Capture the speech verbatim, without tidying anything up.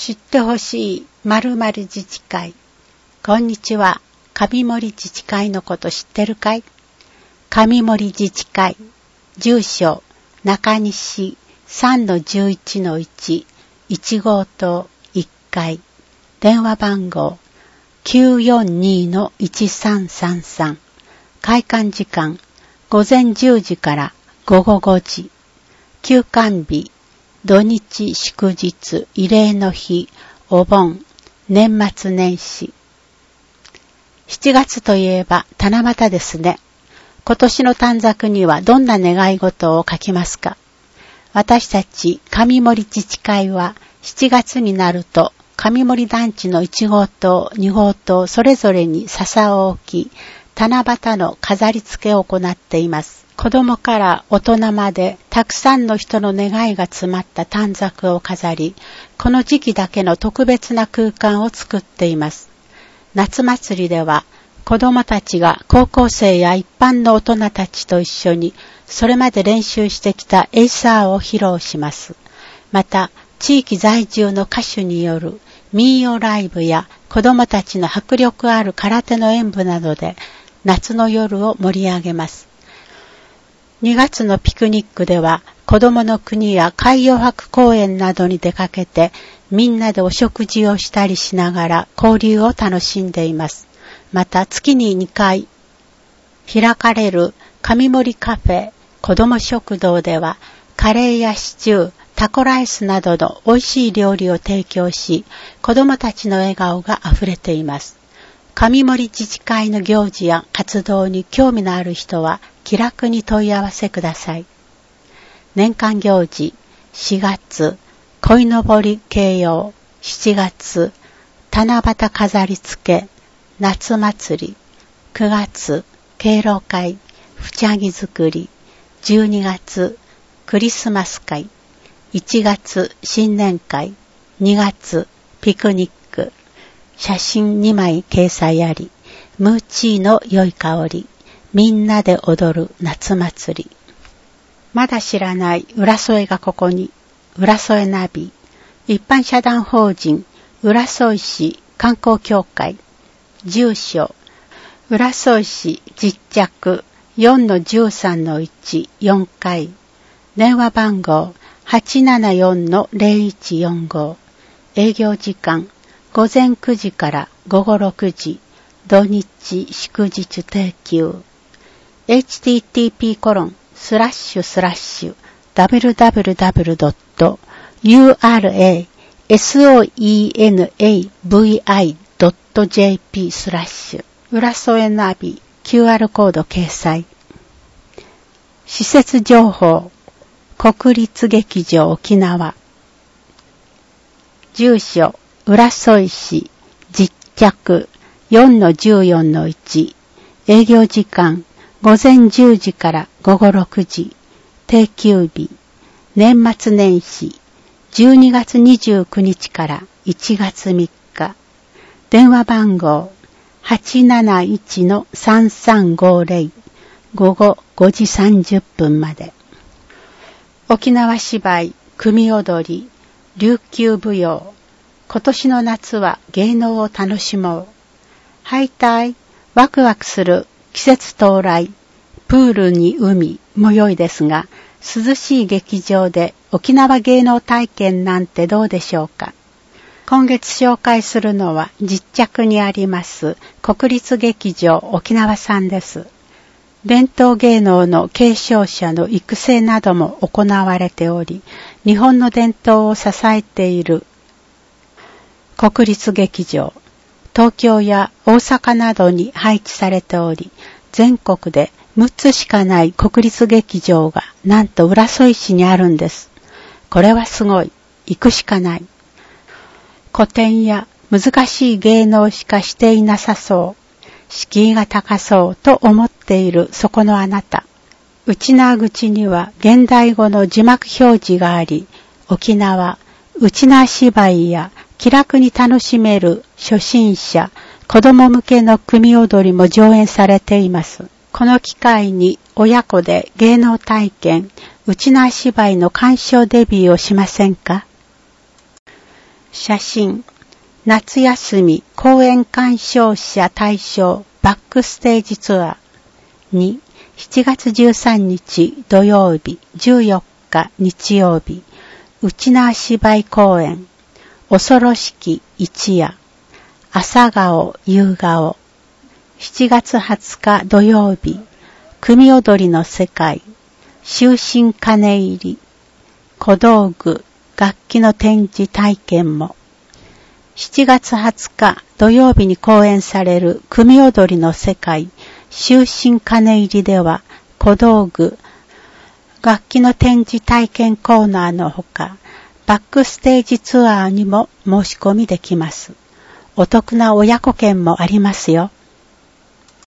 知ってほしい〇〇自治会。こんにちは。上森自治会のこと知ってるかい？上森自治会。住所、中西 さんのじゅういちのいち、いち号棟いっかい。電話番号 きゅうよんにのいちさんさんさん。開館時間、午前じゅうじから午後ごじ。休館日、土日祝日、慰霊の日、お盆、年末年始。しちがつといえば七夕ですね。今年の短冊にはどんな願い事を書きますか？私たち上森自治会はしちがつになると上森団地のいち号棟、に号棟それぞれに笹を置き、七夕の飾り付けを行っています。子供から大人までたくさんの人の願いが詰まった短冊を飾り、この時期だけの特別な空間を作っています。夏祭りでは子供たちが高校生や一般の大人たちと一緒にそれまで練習してきたエイサーを披露します。また地域在住の歌手による民謡ライブや子供たちの迫力ある空手の演舞などで夏の夜を盛り上げます。にがつのピクニックでは子供の国や海洋博公園などに出かけてみんなでお食事をしたりしながら交流を楽しんでいます。また月ににかい開かれる上森カフェ子ども食堂ではカレーやシチュー、タコライスなどの美味しい料理を提供し、子どもたちの笑顔があふれています。上森自治会の行事や活動に興味のある人は気楽に問い合わせください。年間行事、しがつ、鯉のぼり掲揚、しちがつ、七夕飾り付け、夏祭り、くがつ、敬老会、ふちゃぎ作り、じゅうにがつ、クリスマス会、いちがつ、新年会、にがつ、ピクニック、写真にまい掲載あり、ムーチーの良い香り、みんなで踊る夏祭り。まだ知らない浦添がここに、浦添ナビ、一般社団法人浦添市観光協会、住所、浦添市実着 よんのじゅうさんのいち、よんかい、電話番号 はちななよんのゼロいちよんご、営業時間午前くじから午後ろくじ、土日祝日定休。エイチティーティーピーコロンスラッシュスラッシュダブリューダブリューダブリュードットユーアールエーエスオーイーエヌエーブイアイドットジェーピー スラッシュ浦添ナビ キューアール コード掲載。施設情報、国立劇場沖縄。住所、浦添市実着 よんのじゅうよんのいち、営業時間午前じゅうじから午後ろくじ、定休日、年末年始、じゅうにがつにじゅうくにちからいちがつみっか、電話番号 はちなないちのさんさんごゼロ、午後ごじさんじゅっぷんまで。沖縄芝居、組踊り、琉球舞踊、今年の夏は芸能を楽しもう。ハイタイ、ワクワクする季節到来、プールに海も良いですが、涼しい劇場で沖縄芸能体験なんてどうでしょうか。今月紹介するのは実着にあります国立劇場沖縄さんです。伝統芸能の継承者の育成なども行われており、日本の伝統を支えている国立劇場、東京や大阪などに配置されており、全国でむっつしかない国立劇場がなんと浦添市にあるんです。これはすごい。行くしかない。古典や難しい芸能しかしていなさそう、敷居が高そうと思っているそこのあなた。内縄口には現代語の字幕表示があり、沖縄、内縄芝居や気楽に楽しめる初心者、子供向けの組踊りも上演されています。この機会に親子で芸能体験、内縄芝居の鑑賞デビューをしませんか？ 写真、夏休み公演鑑賞者対象バックステージツアー。に、しちがつじゅうさんにち土曜日、じゅうよっか日曜日、内縄芝居公演、恐ろしき一夜、朝顔夕顔。しちがつはつか土曜日、組踊りの世界、終身鐘入り、小道具、楽器の展示体験も。しちがつはつか土曜日に公演される組踊りの世界、終身鐘入りでは、小道具、楽器の展示体験コーナーのほか、バックステージツアーにも申し込みできます。お得な親子券もありますよ。